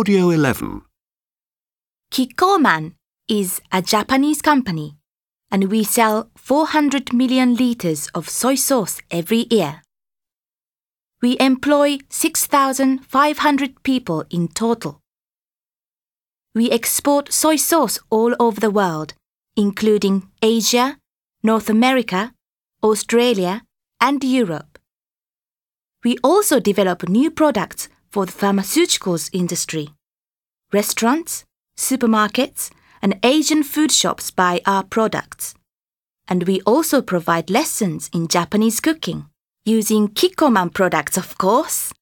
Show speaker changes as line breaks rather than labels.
Audio 11.
Kikkoman is a Japanese company, and we sell 400 million liters of soy sauce every year. We employ 6,500 people in total. We export soy sauce all over the world, including Asia, North America, Australia, and Europe. We also develop new products for the pharmaceuticals industry. Restaurants, supermarkets, and Asian food shops buy our products. And we also provide lessons in Japanese cooking, using Kikkoman products, of course.